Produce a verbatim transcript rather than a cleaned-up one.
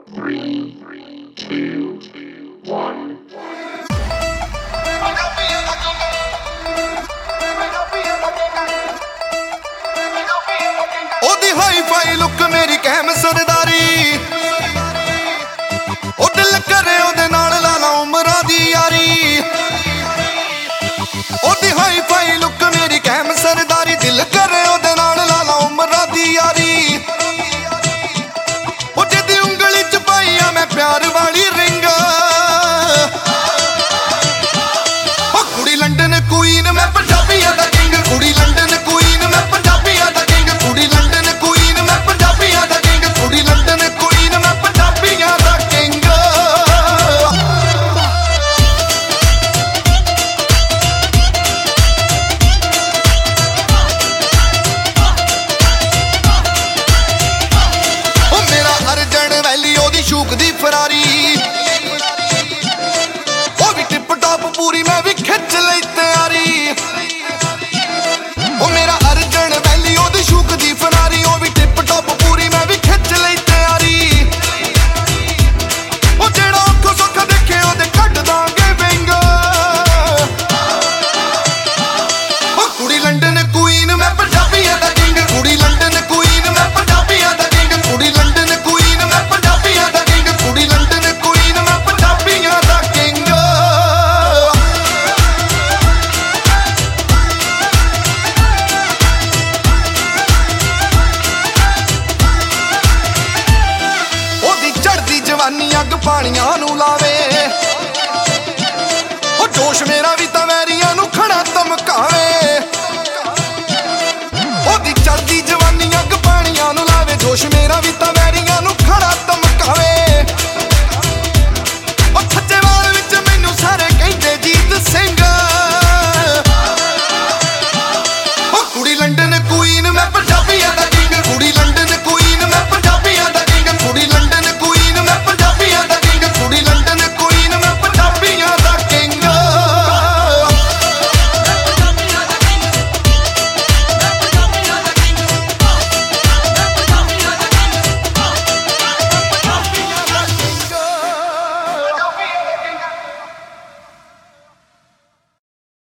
Three, two, one. ਉਹਦੀ hi fi look ਮੇਰੀ ਕਹਿਮ ਸਰਦਾਰੀ, ਉਹ ਦਿਲ ਕਰੇ ਉਹਦੇ ਨਾਲ ਲਾ ਲਾ ਉਮਰਾਂ ਦੀ ਯਾਰੀ। ਉਹਦੀ ਹਾਈ ਫਾਈ ਲੁੱਕ ਮੇਰੀ ਕਹਿਮ ਸਰਦਾਰੀ, ਦਿਲ ਕਰੇ ਉਹਦੇ ਨਾਲ ਲਾ ਲਾ ਉਮਰਾਂ ਦੀ ਯਾਰੀ। ਉਹ ਜਿਹਦੀ ਉਂਗਲੀ ਚ ਪਾਈ ਆ ਮੈਂ ਪਿਆਰ ਵਾਲੀ ਰਿੰਗ, ਉਹ ਕੁੜੀ ਲੰਡਨ ਕੁਈਨ ਮੈਂ ਪੰਜਾਬੀਆਂ ਦਾ ਕਿੰਗ, ਕੁੜੀ ਲੰਡਨ ਕੁਈਨ ਮੈਂ ਪੰਜਾਬੀਆਂ ਦਾ ਕਿੰਗ, ਕੁੜੀ ਲੰਡਨ ਕੁਈਨ ਮੈਂ ਪੰਜਾਬੀਆਂ ਦਾ ਕਿੰਗ, ਕੁੜੀ ਲੰਡਨ ਕੁਈਨ ਮੈਂ ਪੰਜਾਬੀਆਂ ਦਾ ਕਿੰਗ। ਉਹ ਮੇਰਾ ਅਰਜਨ ਵੈਲੀ ਉਹਦੀ ਸ਼ੂਕ ਦੀ ਫਰਾਰੀ, ਉਹ ਵੀ ਟਿਪ ਟਾਪ ਪੂਰੀ ਮੈਂ ਵੀ ਖਿੱਚ ਲਈ ਤਿਆਰੀ। ਉਹ ਮੇਰਾ ਅਰਜਨ ਵੈਲੀ ਉਹਦੀ ਸ਼ੂਕ ਦੀ ਫਰਾਰੀ, ਉਹ ਵੀ ਟਿਪ ਟਾਪ ਪੂਰੀ ਮੈਂ ਵੀ ਖਿੱਚ ਲਈ ਤਿਆਰੀ। ਉਹ ਜਿਹੜਾ ਅੱਖੋਂ ਸੁੱਖ ਦੇਖੇ ਉਹਦੇ ਕੱਢ ਦਾਂਗੇ ਵਿੰਗ, ਉਹ ਕੁੜੀ ਲੰਡਨ ਕੁਈਨ ਮੈਂ ਪੰਜਾਬੀਆਂ ਦਾ ਕਿੰਗ, ਕੁੜੀ ਲੰਡਨ ਕੁਈਨ ਮੈਂ ਪੰਜਾਬੀਆਂ ਦਾ ਕਿੰਗ, ਕੁੜੀ ਲੰਡਨ ਕੁਈਨ ਮੈਂ ਪੰਜਾਬੀਆਂ ਦਾ ਕਿੰਗ, ਕੁੜੀ ਲੰਡਨ ਕੁਈਨ ਮੈਂ ਪੰਜਾਬੀਆਂ ਦਾ ਕਿੰਗ। ਉਹਦੀ ਚੜ੍ਹਦੀ ਜਵਾਨੀ ਅੱਗ ਪਾਣੀਆਂ ਨੂੰ ਲਾਵੇ, ਉਹ ਜੋਸ਼ ਮੇਰਾ ਵੀ ਤਾਂ ਵੈਰੀਆਂ ਨੂੰ ਖੜਾ ਧਮਕਾਵੇ।